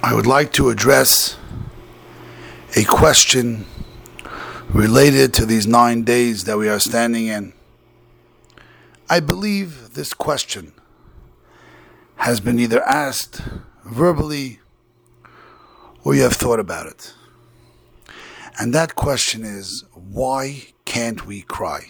I would like to address a question related to these 9 days that we are standing in. I believe this question has been either asked verbally or you have thought about it. And that question is, why can't we cry?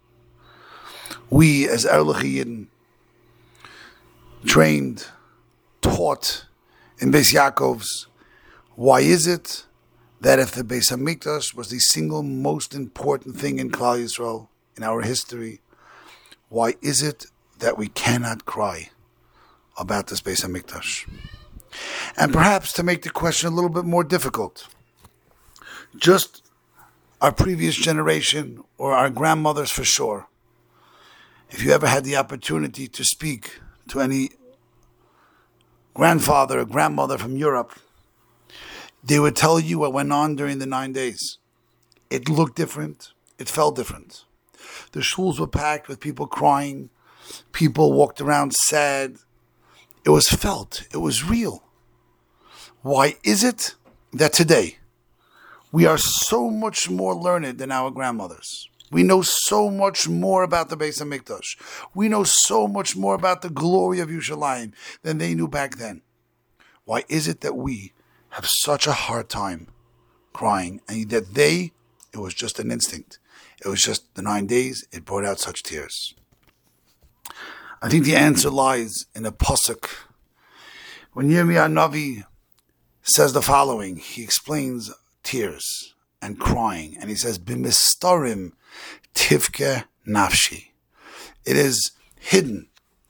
We as Erlich Yidden, trained, taught in Beis Yaakov's, why is it that if the Beis Hamikdash was the single most important thing in Klal Yisrael, in our history, why is it that we cannot cry about this Beis Hamikdash? And perhaps to make the question a little bit more difficult, just our previous generation or our grandmothers for sure, if you ever had the opportunity to speak to any grandfather or grandmother from Europe, they would tell you what went on during the 9 days. It looked different. It felt different. The shuls were packed with people crying. People walked around sad. It was felt. It was real. Why is it that today we are so much more learned than our grandmothers? We know so much more about the Beis Hamikdash. We know so much more about the glory of Yerushalayim than they knew back then. Why is it that we have such a hard time crying, and that it was just an instinct. It was just the 9 days, it brought out such tears. I think the answer lies in a pasuk. When Yirmiyah Navi says the following, he explains tears and crying, and he says, B'mistarim tivke nafshi. It is hidden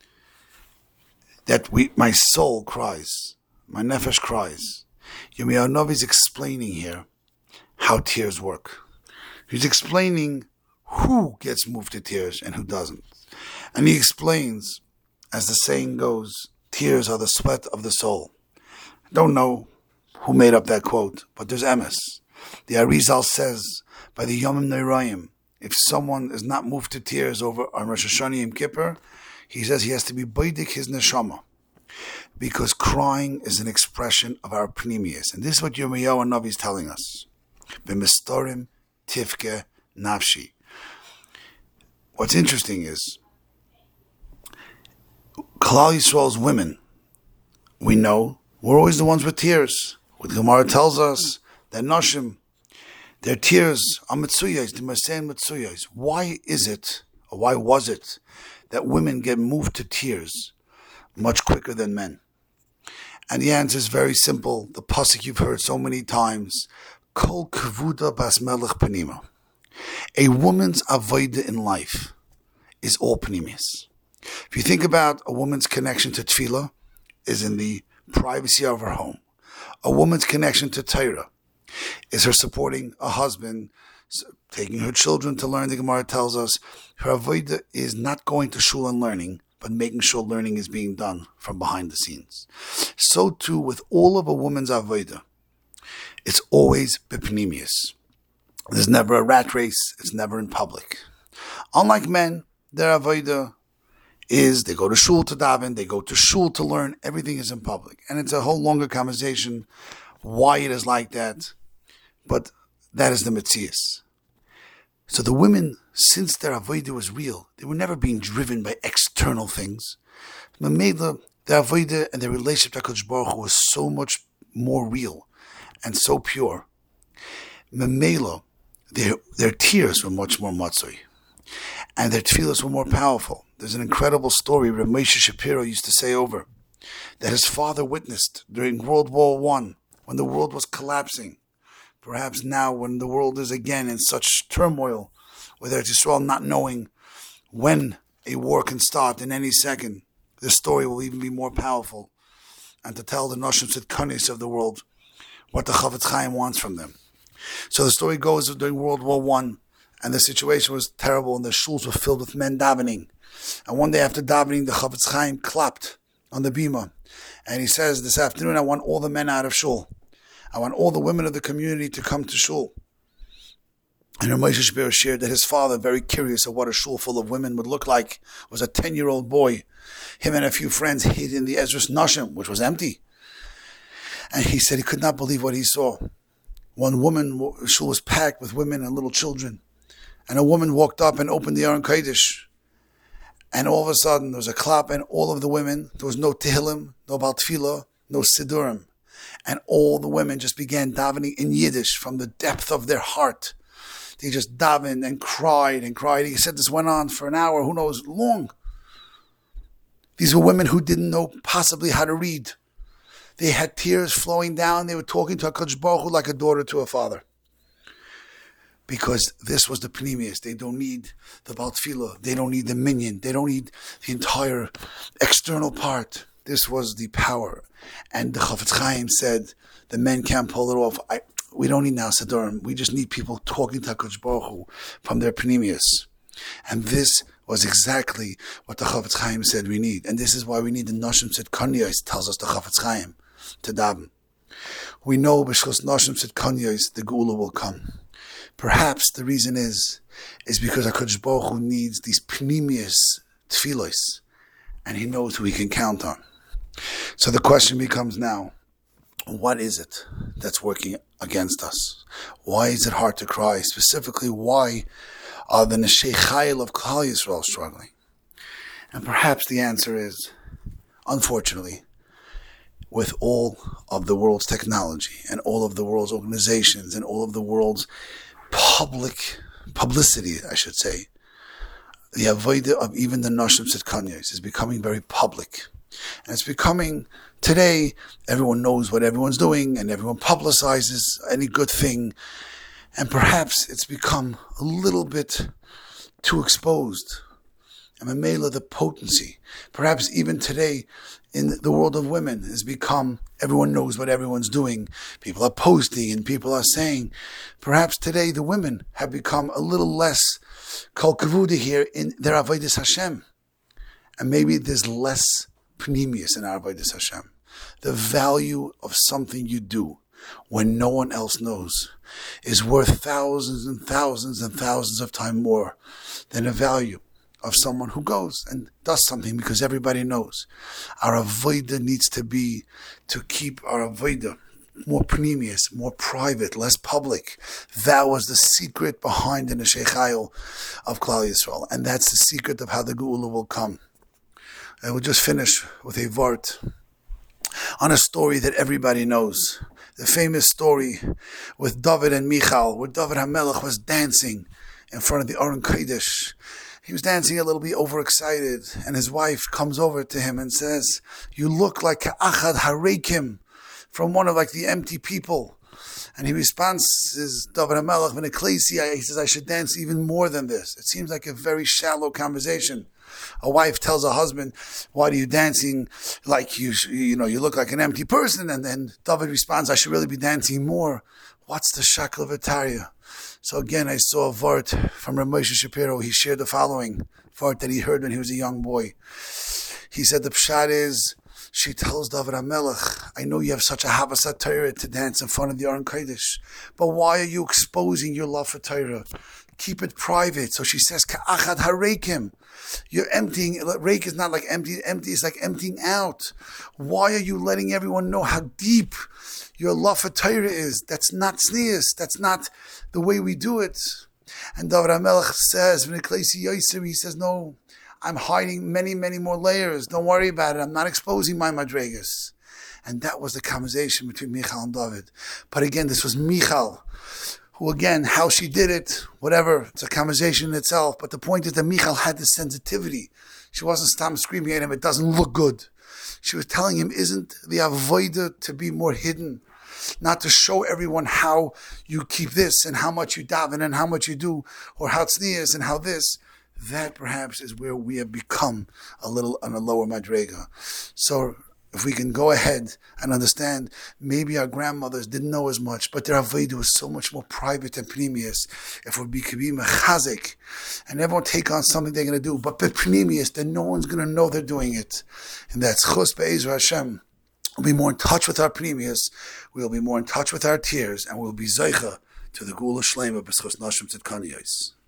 that my soul cries, my nefesh cries. Yirmiyahu Navi is explaining here how tears work. He's explaining who gets moved to tears and who doesn't. And he explains, as the saying goes, tears are the sweat of the soul. I don't know who made up that quote, but there's emes. The Arizal says, by the Yomim Noraim, if someone is not moved to tears over on Rosh Hashanah Yom Kippur, he says he has to be baidik his neshama, because crying is an expression of our pnimius. And this is what Yirmiyahu Navi is telling us. B'mistarim tivke nafshi. What's interesting is, Klal Yisrael's women, we know, were always the ones with tears. What the Gemara tells us, that Nashim, their tears are mitzuyos, the Masein mitzuyos. Why is it, or why was it, that women get moved to tears much quicker than men? And the answer is very simple. The pasuk you've heard so many times, Kol kvuda bas melech panima. A woman's avodah in life is all pnimius. If you think about a woman's connection to tefillah, is in the privacy of her home. A woman's connection to Torah is her supporting a husband, taking her children to learn. The Gemara tells us her avodah is not going to shul and learning, but making sure learning is being done from behind the scenes. So too with all of a woman's avodah, it's always bipnimius. There's never a rat race. It's never in public. Unlike men, their avodah is they go to shul to daven, they go to shul to learn. Everything is in public, and it's a whole longer conversation why it is like that. But that is the metzius. So the women, since their avodah was real, they were never being driven by external things. Mamela, their avodah and their relationship to HaKadosh Baruch Hu was so much more real and so pure. Mamela, their tears were much more matzoi, and their tefillas were more powerful. There's an incredible story Rav Moshe Shapiro used to say over, that his father witnessed during World War I, when the world was collapsing. Perhaps now, when the world is again in such turmoil, with Eretz Yisrael not knowing when a war can start in any second, this story will even be more powerful, and to tell the Noshim Tzidkanis of the world what the Chafetz Chaim wants from them. So the story goes during World War I, and the situation was terrible, and the shuls were filled with men davening. And one day after davening, the Chafetz Chaim clapped on the bima, and he says, this afternoon I want all the men out of shul. I want all the women of the community to come to shul. And Rav Moshe Shapiro shared that his father, very curious of what a shul full of women would look like, was a 10-year-old boy. Him and a few friends hid in the Ezras Nashim, which was empty. And he said he could not believe what he saw. One woman, shul was packed with women and little children. And a woman walked up and opened the Aron Kodesh. And all of a sudden, there was a clap, and all of the women, there was no Tehillim, no Baal Tefillah, no Siddurim. And all the women just began davening in Yiddish from the depth of their heart. They just davened and cried and cried. He said this went on for an hour, who knows, long. These were women who didn't know possibly how to read. They had tears flowing down. They were talking to HaKadosh Baruch Hu like a daughter to a father. Because this was the Pneumius. They don't need the Baal Tefillah. They don't need the minyan. They don't need the entire external part. This was the power. And the Chafetz Chaim said, the men can't pull it off. We don't need now Siddurim. We just need people talking to HaKadosh Baruch Hu from their Pneumius. And this was exactly what the Chafetz Chaim said we need. And this is why we need the Noshim Tzidkanyos, tells us the Chafetz Chaim, to daven. We know b'shchus Noshim Tzidkanyos, the Geula will come. Perhaps the reason is because HaKadosh Baruch Hu needs these Pneumius tefillos, and He knows who He can count on. So the question becomes now, what is it that's working against us? Why is it hard to cry? Specifically, why are the Neshei Chayil of Klal Yisrael struggling? And perhaps the answer is, unfortunately, with all of the world's technology and all of the world's organizations and all of the world's publicity, I should say, the avodah of even the Noshim Tzidkanyos is becoming very public. And it's becoming, today, everyone knows what everyone's doing and everyone publicizes any good thing. And perhaps it's become a little bit too exposed. And Mamela, the potency, perhaps even today in the world of women, has become, everyone knows what everyone's doing. People are posting and people are saying. Perhaps today the women have become a little less kol kavuda here in their avodas Hashem. And maybe there's less pneumius in our avodas Hashem. The value of something you do when no one else knows is worth thousands and thousands and thousands of times more than the value of someone who goes and does something because everybody knows. Our avodah needs to be to keep our avodah more pneumius, more private, less public. That was the secret behind the Neshei Chayil of Klal Yisrael, and that's the secret of how the Geula will come. I will just finish with a vart on a story that everybody knows. The famous story with David and Michal, where David HaMelech was dancing in front of the Aron Kodesh. He was dancing a little bit overexcited, and his wife comes over to him and says, "You look like Achad Harekim, from one of like the empty people." And he responds, says, David HaMelech, he says, "I should dance even more than this." It seems like a very shallow conversation. A wife tells her husband, "Why are you dancing like you look like an empty person?" And then David responds, "I should really be dancing more." What's the shackle of Itaria? So again, I saw a vart from Rav Moshe Shapiro. He shared the following vart that he heard when he was a young boy. He said the pshat is, she tells David HaMelech, "I know you have such a havasat Torah to dance in front of the Aron Kodesh, but why are you exposing your love for Torah? Keep it private." So she says, "Ka'achad harekim." You're emptying. Rake is not like empty. Empty is like emptying out. Why are you letting everyone know how deep your love for Torah is? That's not tznius. That's not the way we do it. And David HaMelech says, he says, "No, I'm hiding many, many more layers. Don't worry about it. I'm not exposing my madregas." And that was the conversation between Michal and David. But again, this was Michal, who again, how she did it, whatever, it's a conversation in itself. But the point is that Michal had this sensitivity. She wasn't screaming at him, "It doesn't look good." She was telling him, isn't the avodah to be more hidden? Not to show everyone how you keep this and how much you daven and how much you do, or how tznius and how this. That perhaps is where we have become a little on a lower madrega. So if we can go ahead and understand, maybe our grandmothers didn't know as much, but their avodah was so much more private and pneumius. If we could be mechazik, and everyone take on something they're going to do, but pneumius, then no one's going to know they're doing it. And that's chus be'ezra Hashem. We'll be more in touch with our pneumius, we'll be more in touch with our tears, and we'll be zeicha to the Geula Shlema b'schus Noshim Tzidkanyos.